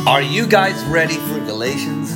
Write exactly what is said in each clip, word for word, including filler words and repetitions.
Are you guys ready for Galatians?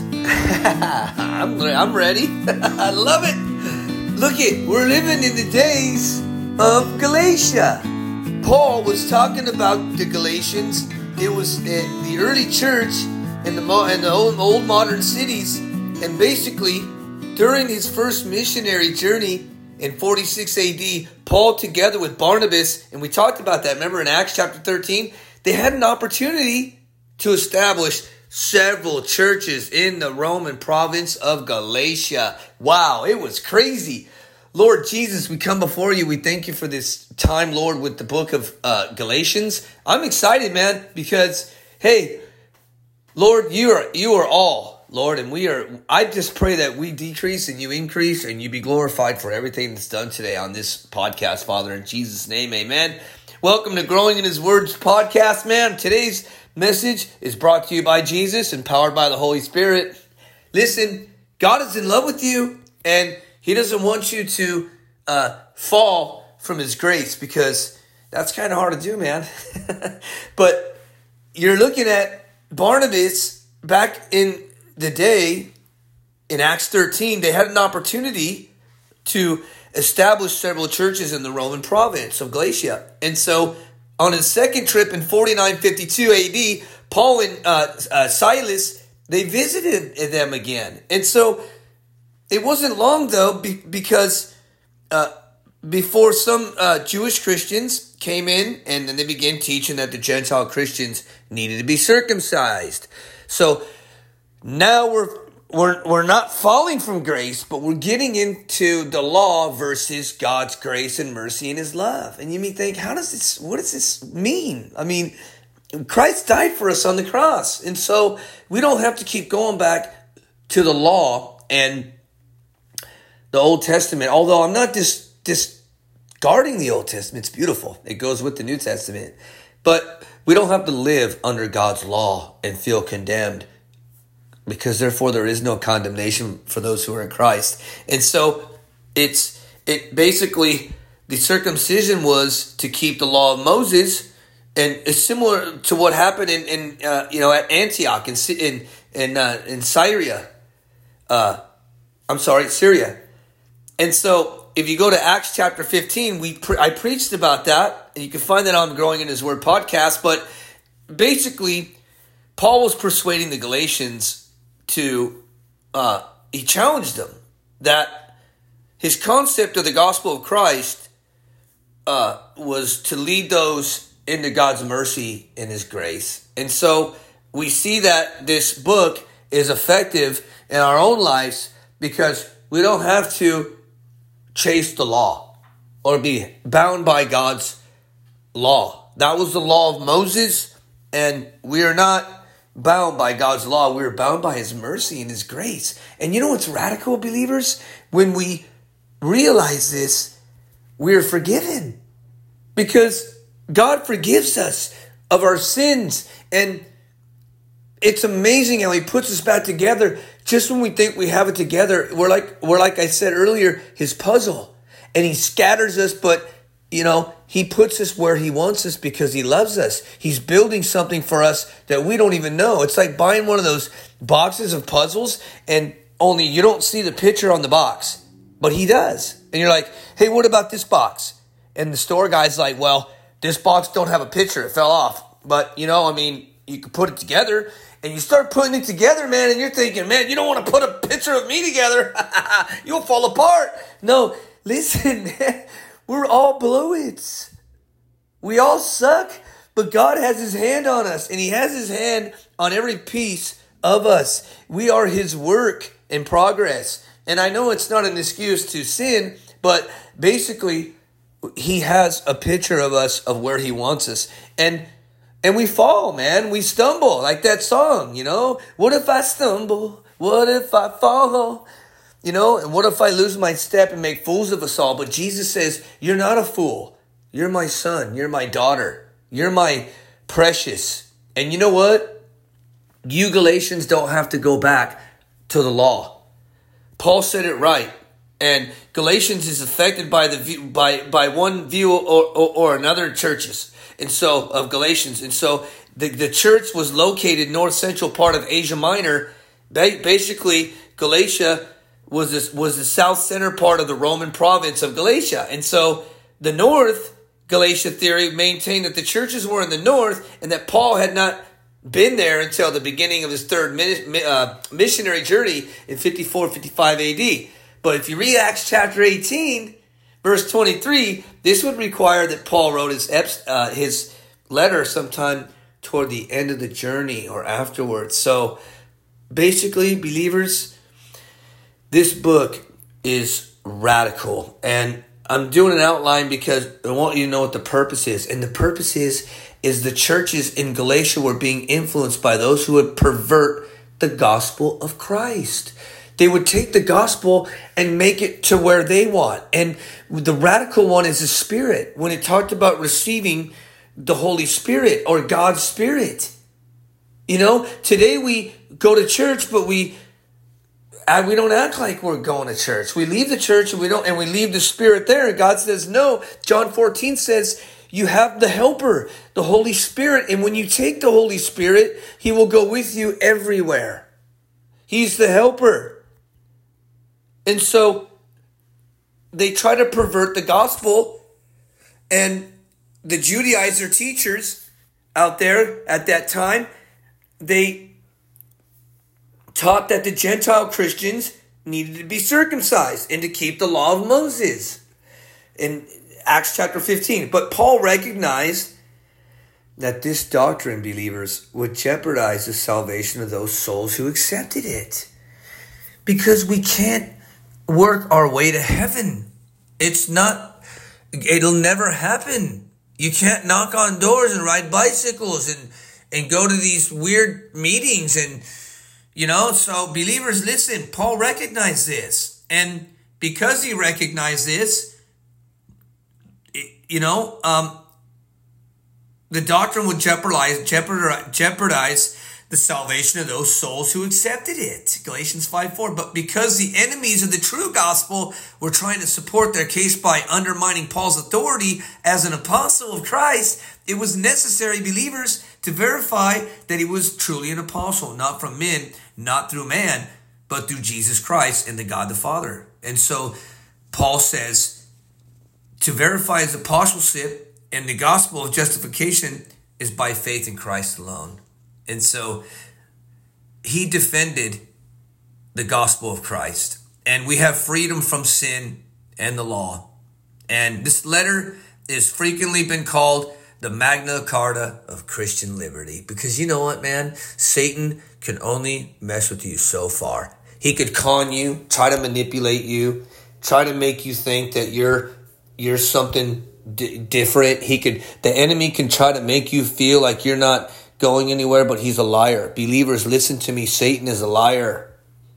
I'm, I'm ready. I love it. Look it, we're living in the days of Galatia. Paul was talking about the Galatians. It was in the early church in the, in the old, old modern cities. And basically, during his first missionary journey in forty-six A D, Paul together with Barnabas, and we talked about that, remember in Acts chapter thirteen, they had an opportunity to establish several churches in the Roman province of Galatia. Wow, it was crazy. Lord Jesus, we come before you. We thank you for this time, Lord, with the book of uh, Galatians. I'm excited, man, because, hey, Lord, you are you are all, Lord, and we are. I just pray that we decrease and you increase and you be glorified for everything that's done today on this podcast, Father, in Jesus' name, amen. Welcome to Growing in His Words podcast, man. Today's message is brought to you by Jesus and powered by the Holy Spirit. Listen, God is in love with you, and He doesn't want you to uh, fall from His grace, because that's kind of hard to do, man. But you're looking at Barnabas back in the day in Acts thirteen. They had an opportunity to establish several churches in the Roman province of Galatia. And so on his second trip in forty-nine fifty-two A D, Paul and uh, uh, Silas, they visited them again. And so it wasn't long, though, be- because uh, before some uh, Jewish Christians came in and then they began teaching that the Gentile Christians needed to be circumcised. So now we're We're we're not falling from grace, but we're getting into the law versus God's grace and mercy and His love. And you may think, how does this, what does this mean? I mean, Christ died for us on the cross. And so we don't have to keep going back to the law and the Old Testament. Although I'm not dis, discarding the Old Testament. It's beautiful. It goes with the New Testament. But we don't have to live under God's law and feel condemned, because therefore there is no condemnation for those who are in Christ. And so it's it basically, the circumcision was to keep the law of Moses, and it's similar to what happened in, in uh, you know at Antioch in in in, uh, in Syria. Uh, I'm sorry, Syria. And so if you go to Acts chapter fifteen, we pre- I preached about that, and you can find that on the Growing in His Word podcast. But basically, Paul was persuading the Galatians to, uh, he challenged them that his concept of the gospel of Christ uh, was to lead those into God's mercy and His grace. And so we see that this book is effective in our own lives, because we don't have to chase the law or be bound by God's law. That was the law of Moses, and we are not bound by God's law. We are bound by His mercy and His grace. And you know what's radical, believers? When we realize this, we are forgiven, because God forgives us of our sins. And it's amazing how He puts us back together. Just when we think we have it together, we're like, we're like I said earlier, His puzzle. And He scatters us, but you know, He puts us where He wants us because He loves us. He's building something for us that we don't even know. It's like buying one of those boxes of puzzles, and only you don't see the picture on the box, but He does. And you're like, hey, what about this box? And the store guy's like, well, this box don't have a picture. It fell off. But, you know, I mean, you can put it together, and you start putting it together, man, and you're thinking, man, you don't want to put a picture of me together. You'll fall apart. No, listen, man. We're all Blueids. We all suck, but God has His hand on us, and He has His hand on every piece of us. We are His work in progress. And I know it's not an excuse to sin, but basically He has a picture of us of where He wants us. And and we fall, man. We stumble, like that song, you know. What if I stumble? What if I fall? You know, and what if I lose my step and make fools of us all? But Jesus says, you're not a fool. You're my son. You're my daughter. You're my precious. And you know what? You Galatians don't have to go back to the law. Paul said it right. And Galatians is affected by the view, by, by one view or, or, or another churches. And so of Galatians. And so the, the church was located north central part of Asia Minor. Ba- basically, Galatia was this, was the south center part of the Roman province of Galatia. And so the north Galatia theory maintained that the churches were in the north and that Paul had not been there until the beginning of his third uh, missionary journey in fifty-four, fifty-five A D. But if you read Acts chapter eighteen, verse twenty-three, this would require that Paul wrote his, uh, his letter sometime toward the end of the journey or afterwards. So basically, believers, this book is radical. And I'm doing an outline because I want you to know what the purpose is. And the purpose is, is the churches in Galatia were being influenced by those who would pervert the gospel of Christ. They would take the gospel and make it to where they want. And the radical one is the Spirit. When it talked about receiving the Holy Spirit or God's Spirit. You know, today we go to church, but we and we don't act like we're going to church. We leave the church and we don't, and we leave the Spirit there. And God says, no. John fourteen says, you have the helper, the Holy Spirit. And when you take the Holy Spirit, he will go with you everywhere. He's the helper. And so they try to pervert the gospel, and the Judaizer teachers out there at that time, they taught that the Gentile Christians needed to be circumcised and to keep the law of Moses in Acts chapter fifteen. But Paul recognized that this doctrine, believers, would jeopardize the salvation of those souls who accepted it. Because we can't work our way to heaven. It's not, it'll never happen. You can't knock on doors and ride bicycles and, and go to these weird meetings. And, you know, so believers, listen, Paul recognized this. And because he recognized this, you know, um, the doctrine would jeopardize, jeopardize, jeopardize the salvation of those souls who accepted it. Galatians five four. But because the enemies of the true gospel were trying to support their case by undermining Paul's authority as an apostle of Christ, it was necessary, believers, to verify that he was truly an apostle, not from men, not through man, but through Jesus Christ and the God the Father. And so Paul says to verify his apostleship and the gospel of justification is by faith in Christ alone. And so he defended the gospel of Christ. And we have freedom from sin and the law. And this letter has frequently been called the Magna Carta of Christian liberty. Because you know what, man? Satan can only mess with you so far. He could con you, try to manipulate you, try to make you think that you're you're something d- different. He could, the enemy can try to make you feel like you're not going anywhere, but he's a liar. Believers, listen to me. Satan is a liar.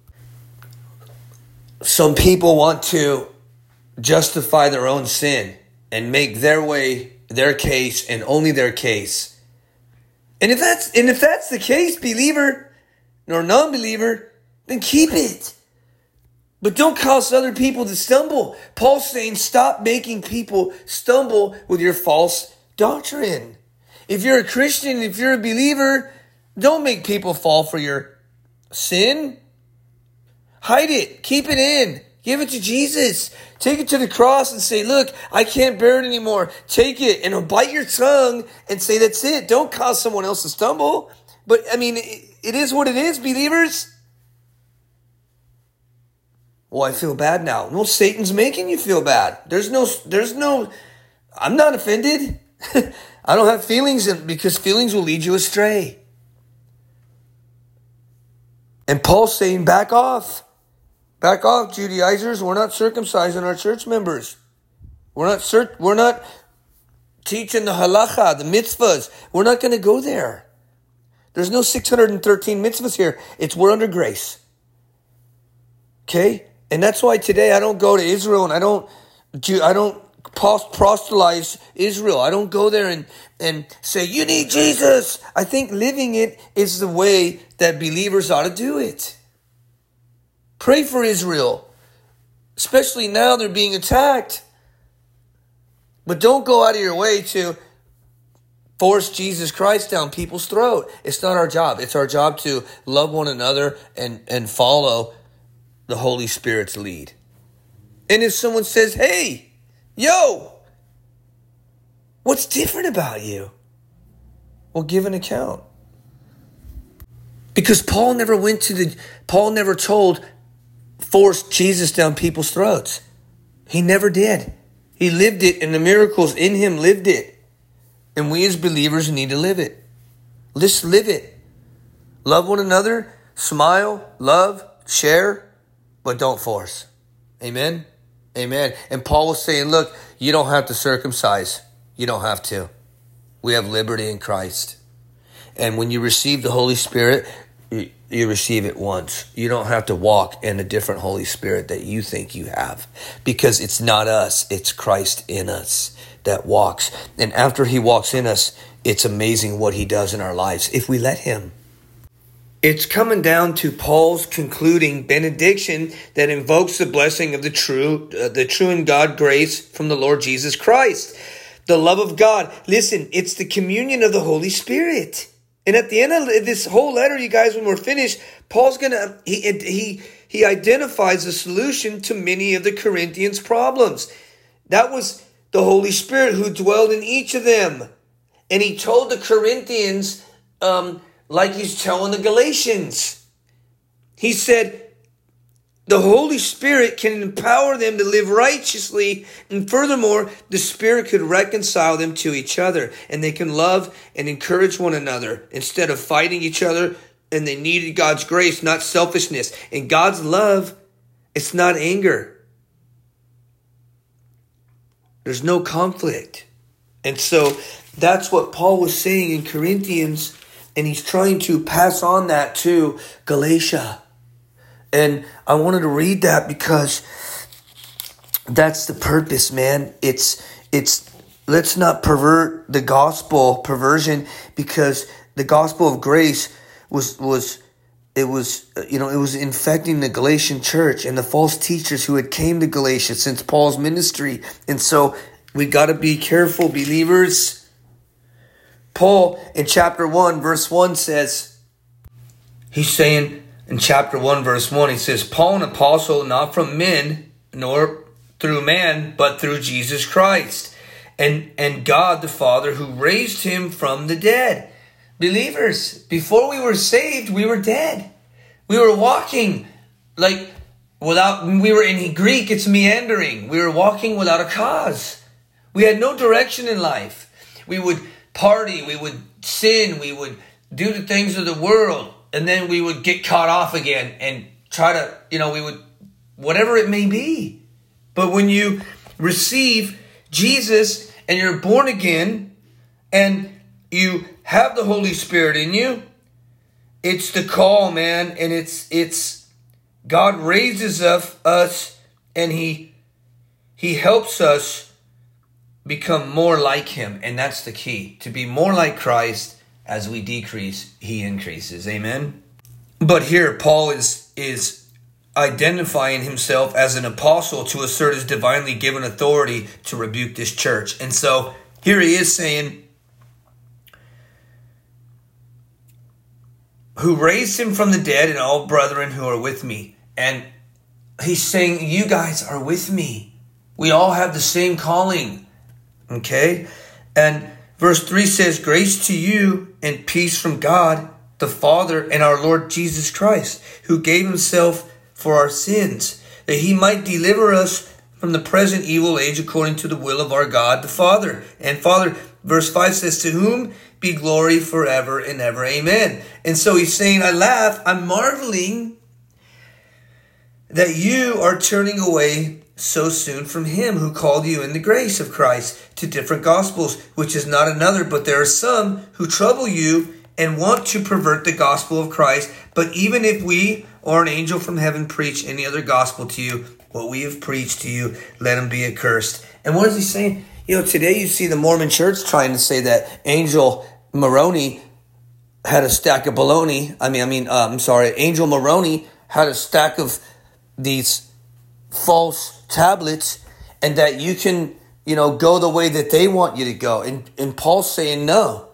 Some people want to justify their own sin and make their way, their case, and only their case. And if that's and if that's the case, believer or non-believer, then keep it. But don't cause other people to stumble. Paul's saying, stop making people stumble with your false doctrine. If you're a Christian, if you're a believer, don't make people fall for your sin. Hide it. Keep it in. Give it to Jesus. Take it to the cross and say, look, I can't bear it anymore. Take it and bite your tongue and say, that's it. Don't cause someone else to stumble. But, I mean, it is what it is, believers. Well, I feel bad now. Well, Satan's making you feel bad. There's no, there's no, I'm not offended. I don't have feelings because feelings will lead you astray. And Paul's saying, back off. Back off, Judaizers. We're not circumcising our church members. We're not cir- we're not teaching the halacha, the mitzvahs. We're not going to go there. There's no six hundred thirteen mitzvahs here. It's we're under grace. Okay? And that's why today I don't go to Israel and I don't do I don't proselytize Israel. I don't go there and, and say, you need Jesus. I think living it is the way that believers ought to do it. Pray for Israel, especially now they're being attacked. But don't go out of your way to force Jesus Christ down people's throat. It's not our job. It's our job to love one another and, and follow the Holy Spirit's lead. And if someone says, hey, yo, what's different about you? Well, give an account. Because Paul never went to the, Paul never told, force Jesus down people's throats. He never did. He lived it, and the miracles in him lived it. And we as believers need to live it. Let's live it. Love one another, smile, love, share, but don't force. Amen? Amen. And Paul was saying, look, you don't have to circumcise. You don't have to. We have liberty in Christ. And when you receive the Holy Spirit, you, you receive it once. You don't have to walk in a different Holy Spirit that you think you have. Because it's not us, it's Christ in us that walks. And after he walks in us, it's amazing what he does in our lives if we let him. It's coming down to Paul's concluding benediction that invokes the blessing of the true, uh, the true and God grace from the Lord Jesus Christ. The love of God. Listen, it's the communion of the Holy Spirit. And at the end of this whole letter, you guys, when we're finished, Paul's going to, he, he, he identifies a solution to many of the Corinthians' problems. That was the Holy Spirit who dwelled in each of them. And he told the Corinthians, um, like he's telling the Galatians. He said, the Holy Spirit can empower them to live righteously. And furthermore, the Spirit could reconcile them to each other. And they can love and encourage one another instead of fighting each other. And they needed God's grace, not selfishness. And God's love, it's not anger. There's no conflict. And so that's what Paul was saying in Corinthians. And he's trying to pass on that to Galatia. And I wanted to read that because that's the purpose, man. It's, it's, let's not pervert the gospel, perversion, because the gospel of grace was, was, it was, you know, it was infecting the Galatian church and the false teachers who had came to Galatia since Paul's ministry. And so we got to be careful, believers. Paul in chapter one, verse one says, he's saying, in chapter one, verse one, he says, Paul, an apostle, not from men, nor through man, but through Jesus Christ, and, and God the Father, who raised him from the dead. Believers, before we were saved, we were dead. We were walking like without, we were in Greek, it's meandering. We were walking without a cause. We had no direction in life. We would party, we would sin, we would do the things of the world. And then we would get caught off again and try to, you know, we would, whatever it may be. But when you receive Jesus and you're born again and you have the Holy Spirit in you, it's the call, man. And it's, it's, God raises up us and he, he helps us become more like him. And that's the key, to be more like Christ. As we decrease, he increases. Amen. But here, Paul is, is identifying himself as an apostle to assert his divinely given authority to rebuke this church. And so here he is saying, who raised him from the dead, and all brethren who are with me. And he's saying, you guys are with me. We all have the same calling. Okay? And verse three says, grace to you and peace from God, the Father, and our Lord Jesus Christ, who gave himself for our sins, that he might deliver us from the present evil age according to the will of our God, the Father. And Father, verse five says, to whom be glory forever and ever. Amen. And so he's saying, I laugh, I'm marveling that you are turning away so soon from him who called you in the grace of Christ to different gospels, which is not another, but there are some who trouble you and want to pervert the gospel of Christ. But even if we or an angel from heaven preach any other gospel to you, what we have preached to you, let him be accursed. And what is he saying? You know, today you see the Mormon church trying to say that Angel Moroni had a stack of baloney. I mean, I mean, uh, I'm sorry, Angel Moroni had a stack of these false tablets, and that you can, you know, go the way that they want you to go. And, and Paul's saying, no,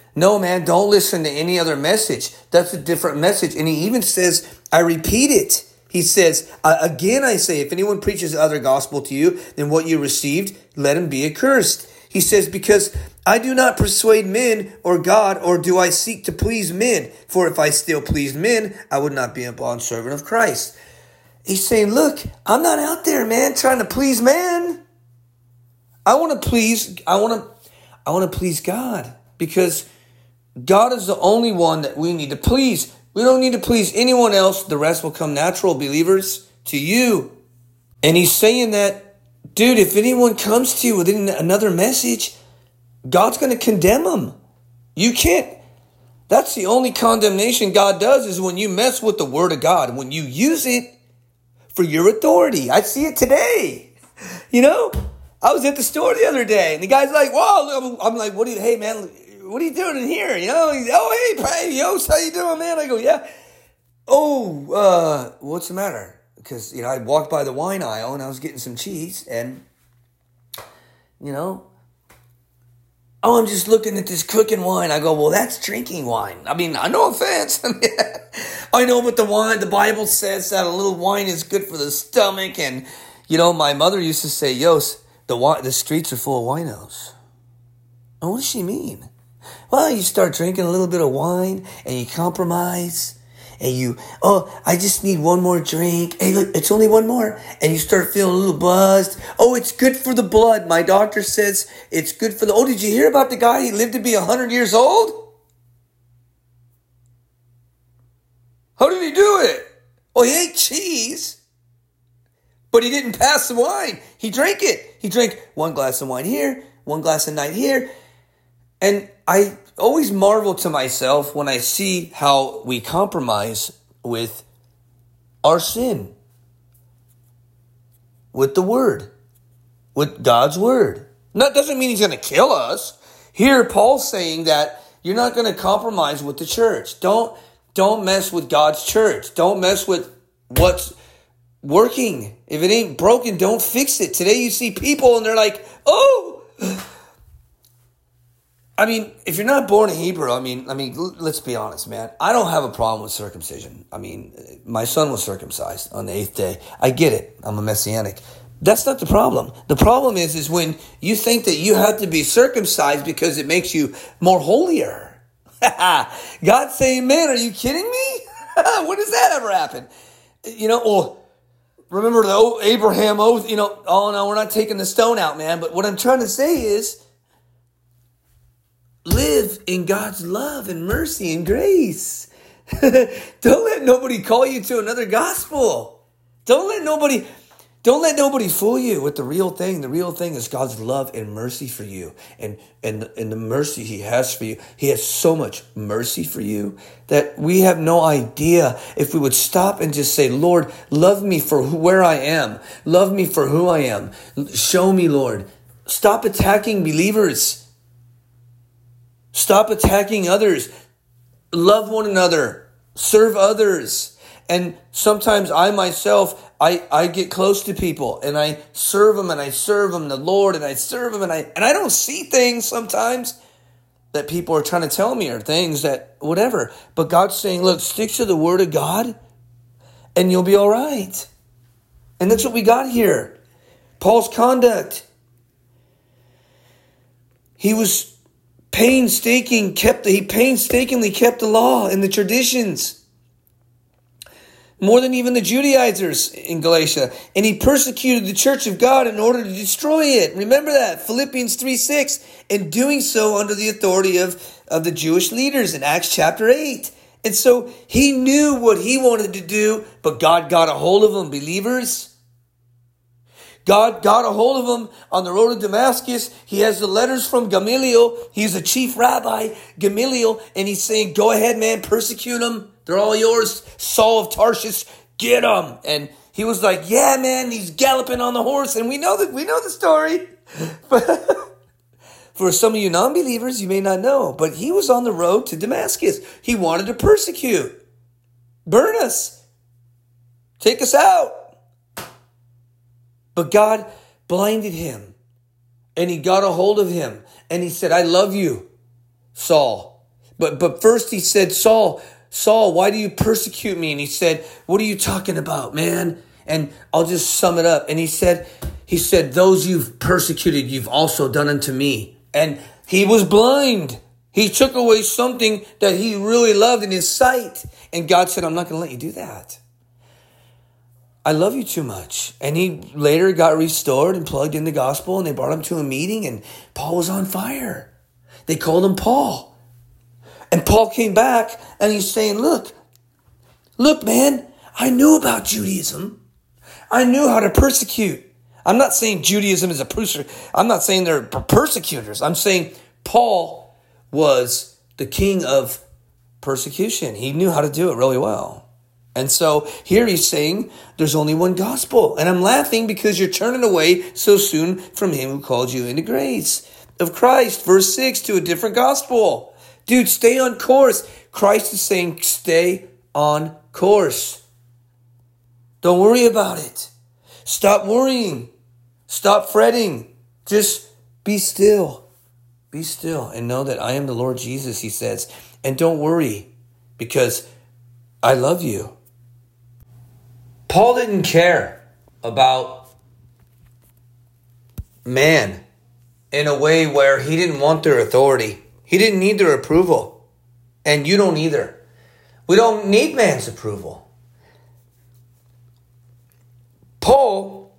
No, man, don't listen to any other message. That's a different message. And he even says, I repeat it. He says, again, I say, if anyone preaches other gospel to you than what you received, let him be accursed. He says, because I do not persuade men or God, or do I seek to please men? For if I still pleased men, I would not be a bondservant of Christ. He's saying, look, I'm not out there, man, trying to please man. I want to please, I want to, I want to please God, because God is the only one that we need to please. We don't need to please anyone else. The rest will come natural, believers, to you. And he's saying that, dude, if anyone comes to you with another message, God's going to condemn them. You can't. That's the only condemnation God does, is when you mess with the word of God, when you use it for your authority. I see it today. You know, I was at the store the other day, and the guy's like, whoa, I'm like, what do you, hey man, what are you doing in here? You know, he's, oh, hey, hey, yo, how you doing, man? I go, yeah. Oh, uh, what's the matter? Because, you know, I walked by the wine aisle and I was getting some cheese, and, you know, oh, I'm just looking at this cooking wine. I go, well, that's drinking wine. I mean, I no offense. I know, but the wine, the Bible says that a little wine is good for the stomach. And, you know, my mother used to say, yo, the, wine, the streets are full of winos. Oh, what does she mean? Well, you start drinking a little bit of wine and you compromise and you, oh, I just need one more drink. Hey, look, it's only one more. And you start feeling a little buzzed. Oh, it's good for the blood. My doctor says it's good for the, oh, did you hear about the guy? He lived to be one hundred years old? How did he do it? Oh, he ate cheese, but he didn't pass the wine. He drank it. He drank one glass of wine here, one glass a night here. And I always marvel to myself when I see how we compromise with our sin, with the word, with God's word. And that doesn't mean he's going to kill us. Here, Paul's saying that you're not going to compromise with the church. Don't, don't mess with God's church. Don't mess with what's working. If it ain't broken, don't fix it. Today you see people and they're like, oh, I mean, if you're not born a Hebrew, I mean, I mean, let's be honest, man. I don't have a problem with circumcision. I mean, my son was circumcised on the eighth day. I get it. I'm a Messianic. That's not the problem. The problem is, is when you think that you have to be circumcised because it makes you more holier. God's saying, man, are you kidding me? When does that ever happen? You know, well, remember the Abraham oath, you know, oh no, we're not taking the stone out, man. But what I'm trying to say is, live in God's love and mercy and grace. Don't let nobody call you to another gospel. Don't let nobody, don't let nobody fool you with the real thing. The real thing is God's love and mercy for you, and and and the mercy He has for you. He has so much mercy for you that we have no idea. If we would stop and just say, Lord, love me for where I am. Love me for who I am. Show me, Lord. Stop attacking believers. Stop attacking others. Love one another. Serve others. And sometimes I myself, I, I get close to people and I serve them and I serve them the Lord and I serve them and I and I don't see things sometimes that people are trying to tell me, or things that whatever. But God's saying, look, stick to the word of God and you'll be all right. And that's what we got here. Paul's conduct. He was Painstaking kept he painstakingly kept the law and the traditions more than even the Judaizers in Galatia, and he persecuted the church of God in order to destroy it. Remember that, Philippians three six, and doing so under the authority of, of the Jewish leaders in Acts chapter eight. And so he knew what he wanted to do, but God got a hold of him, believers. God got a hold of him on the road to Damascus. He has the letters from Gamaliel. He's a chief rabbi, Gamaliel, and he's saying, go ahead, man, persecute them. They're all yours. Saul of Tarshish, get them. And he was like, yeah, man, he's galloping on the horse. And we know that we know the story. For some of you non-believers, you may not know, but he was on the road to Damascus. He wanted to persecute, burn us, take us out. But God blinded him, and he got a hold of him, and he said, I love you, Saul. But but first he said, Saul, Saul, why do you persecute me? And he said, what are you talking about, man? And I'll just sum it up. And he said, he said, those you've persecuted, you've also done unto me. And he was blind. He took away something that he really loved in his sight. And God said, I'm not going to let you do that. I love you too much. And he later got restored and plugged in the gospel. And they brought him to a meeting. And Paul was on fire. They called him Paul. And Paul came back and he's saying, look, look, man, I knew about Judaism. I knew how to persecute. I'm not saying Judaism is a persecutor. I'm not saying they're persecutors. I'm saying Paul was the king of persecution. He knew how to do it really well. And so here he's saying there's only one gospel. And I'm laughing because you're turning away so soon from him who called you into grace of Christ. Verse six, to a different gospel. Dude, stay on course. Christ is saying stay on course. Don't worry about it. Stop worrying. Stop fretting. Just be still. Be still and know that I am the Lord Jesus, he says. And don't worry because I love you. Paul didn't care about man in a way where he didn't want their authority. He didn't need their approval. And you don't either. We don't need man's approval. Paul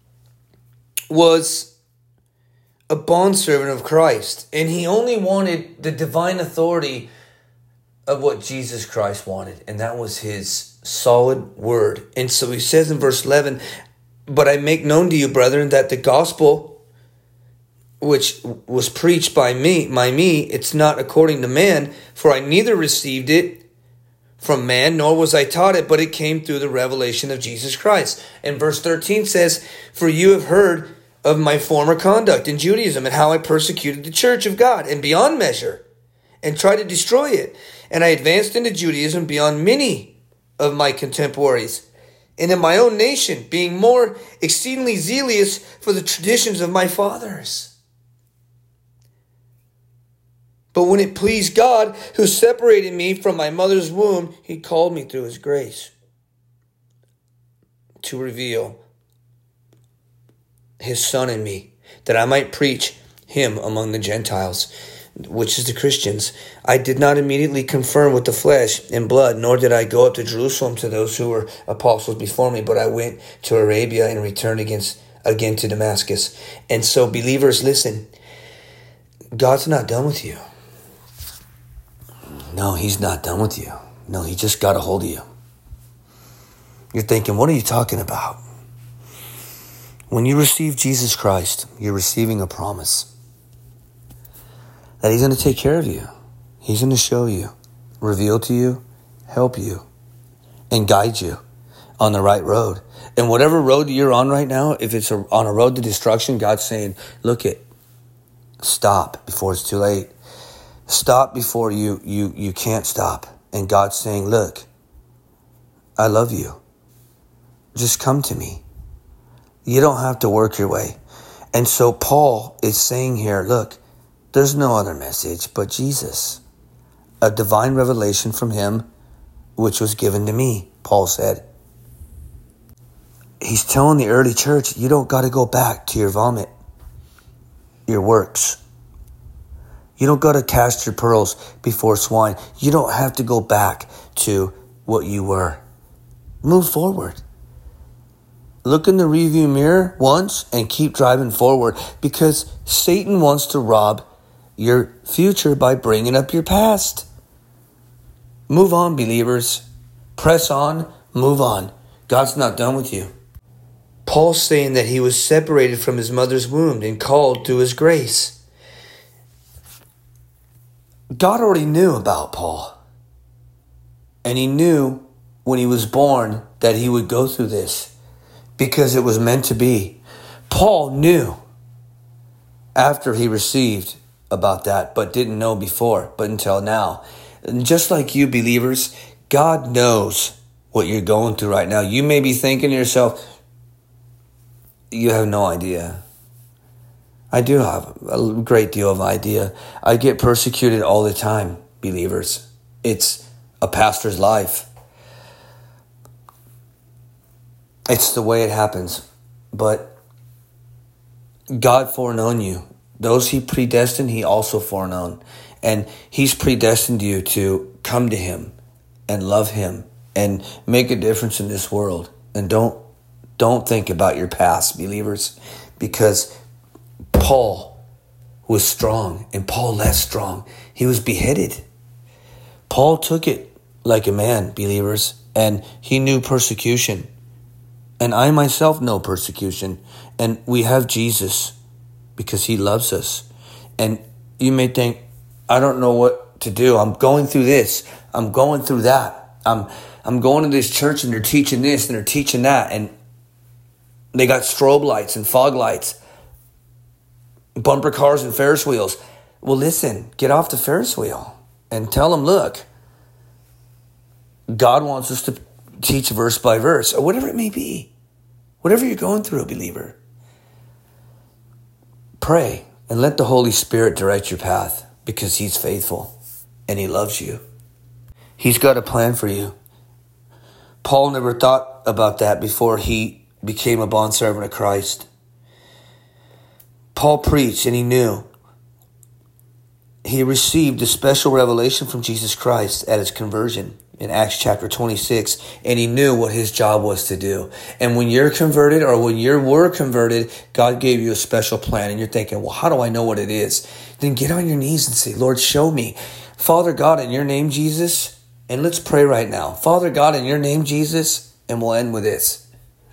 was a bondservant of Christ, and he only wanted the divine authority of what Jesus Christ wanted, and that was his solid word. And so he says in verse eleven, but I make known to you, brethren, that the gospel which was preached by me, by me, it's not according to man, for I neither received it from man, nor was I taught it, but it came through the revelation of Jesus Christ. And verse thirteen says, for you have heard of my former conduct in Judaism and how I persecuted the church of God and beyond measure and tried to destroy it. And I advanced into Judaism beyond many of my contemporaries and in my own nation, being more exceedingly zealous for the traditions of my fathers. But when it pleased God, who separated me from my mother's womb, he called me through his grace to reveal his son in me, that I might preach him among the Gentiles, which is the Christians. I did not immediately confirm with the flesh and blood, nor did I go up to Jerusalem to those who were apostles before me, but I went to Arabia and returned against, again to Damascus. And so, believers, listen, God's not done with you. No, he's not done with you. No, he just got a hold of you. You're thinking, what are you talking about? When you receive Jesus Christ, you're receiving a promise that he's going to take care of you. He's going to show you, reveal to you, help you, and guide you on the right road. And whatever road you're on right now, if it's a, on a road to destruction, God's saying, look it, stop before it's too late. Stop before you, you, you can't stop. And God's saying, look, I love you. Just come to me. You don't have to work your way. And so Paul is saying here, look, there's no other message but Jesus. A divine revelation from him, which was given to me, Paul said. He's telling the early church, you don't got to go back to your vomit, your works. You don't got to cast your pearls before swine. You don't have to go back to what you were. Move forward. Look in the rearview mirror once and keep driving forward, because Satan wants to rob your future by bringing up your past. Move on, believers. Press on, move on. God's not done with you. Paul's saying that he was separated from his mother's womb and called through his grace. God already knew about Paul. And he knew when he was born that he would go through this, because it was meant to be. Paul knew after he received about that, but didn't know before, but until now. And just like you, believers, God knows what you're going through right now. You may be thinking to yourself, you have no idea. I do have a great deal of idea. I get persecuted all the time believers. It's a pastor's life. It's the way it happens. But God foreknown you. Those he predestined, he also foreknown. And he's predestined you to come to him and love him and make a difference in this world. And don't don't think about your past, believers, because Paul was strong and Paul less strong. He was beheaded. Paul took it like a man, believers, and he knew persecution. And I myself know persecution. And we have Jesus because he loves us. And you may think, I don't know what to do. I'm going through this. I'm going through that. I'm I'm going to this church and they're teaching this and they're teaching that. And they got strobe lights and fog lights, bumper cars and Ferris wheels. Well, listen, get off the Ferris wheel and tell them, look, God wants us to teach verse by verse, or whatever it may be. Whatever you're going through, believer, pray and let the Holy Spirit direct your path, because he's faithful and he loves you. He's got a plan for you. Paul never thought about that before he became a bondservant of Christ. Paul preached and he knew. He received a special revelation from Jesus Christ at his conversion in Acts chapter twenty-six, and he knew what his job was to do. And when you're converted, or when you were converted, God gave you a special plan, and you're thinking, well, how do I know what it is? Then get on your knees and say, Lord, show me. Father God, in your name, Jesus, and let's pray right now. Father God, in your name, Jesus, and we'll end with this.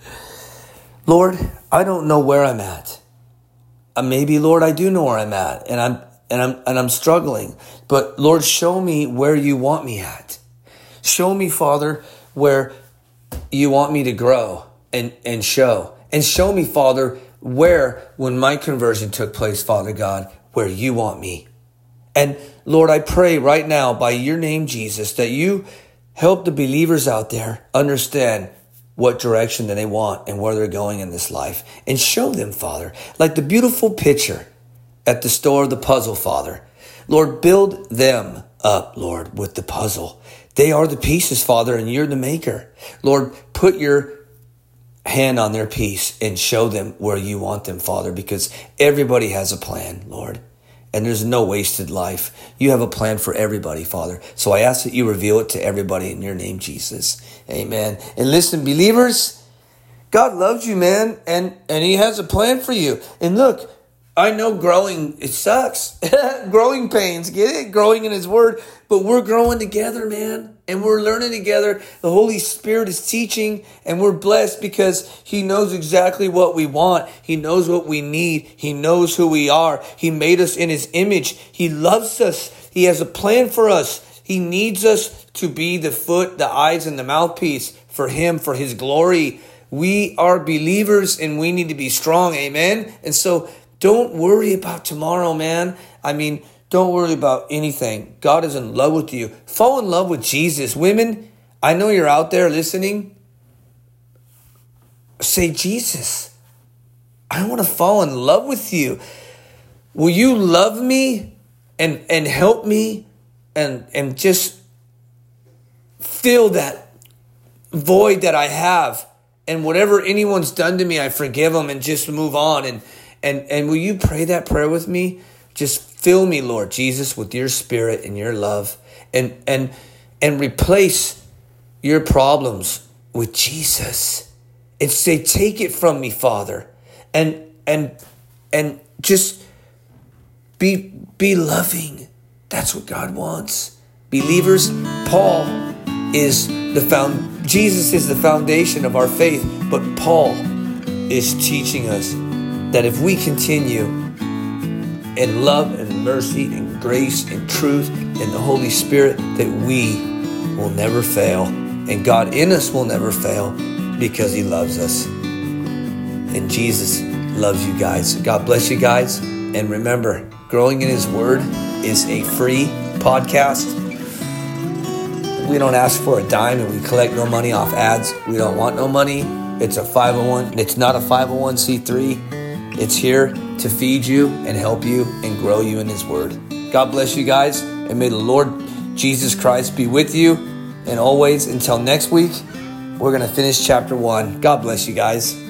Lord, I don't know where I'm at. Uh, maybe, Lord, I do know where I'm at, and I'm and I'm and I'm struggling. But Lord, show me where you want me at. Show me, Father, where you want me to grow and, and show. And show me, Father, where, when my conversion took place, Father God, where you want me. And Lord, I pray right now by your name, Jesus, that you help the believers out there understand what direction that they want and where they're going in this life. And show them, Father, like the beautiful picture at the store of the puzzle, Father. Lord, build them up, Lord, with the puzzle. They are the pieces, Father, and you're the maker. Lord, put your hand on their piece and show them where you want them, Father, because everybody has a plan, Lord, and there's no wasted life. You have a plan for everybody, Father. So I ask that you reveal it to everybody in your name, Jesus. Amen. And listen, believers, God loves you, man, and, and he has a plan for you. And look, I know growing, it sucks. Growing pains, get it? Growing in his word. But we're growing together, man. And we're learning together. The Holy Spirit is teaching. And we're blessed because he knows exactly what we want. He knows what we need. He knows who we are. He made us in his image. He loves us. He has a plan for us. He needs us to be the foot, the eyes, and the mouthpiece for him, for his glory. We are believers and we need to be strong. Amen. And so don't worry about tomorrow, man. I mean, don't worry about anything. God is in love with you. Fall in love with Jesus. Women, I know you're out there listening. Say, Jesus, I want to fall in love with you. Will you love me and, and help me and, and just fill that void that I have? And whatever anyone's done to me, I forgive them and just move on. And And and will you pray that prayer with me? Just fill me, Lord Jesus, with your spirit and your love. And and and replace your problems with Jesus. And say, take it from me, Father. And and and just be be loving. That's what God wants. Believers, Paul is the found Jesus is the foundation of our faith, but Paul is teaching us that if we continue in love and mercy and grace and truth and the Holy Spirit, that we will never fail. And God in us will never fail because he loves us. And Jesus loves you guys. God bless you guys. And remember, Growing in His Word is a free podcast. We don't ask for a dime and we collect no money off ads. We don't want no money. It's a five oh one. It's not a five oh one c three. It's here to feed you and help you and grow you in His Word. God bless you guys, and may the Lord Jesus Christ be with you. And always, until next week, we're going to finish chapter one. God bless you guys.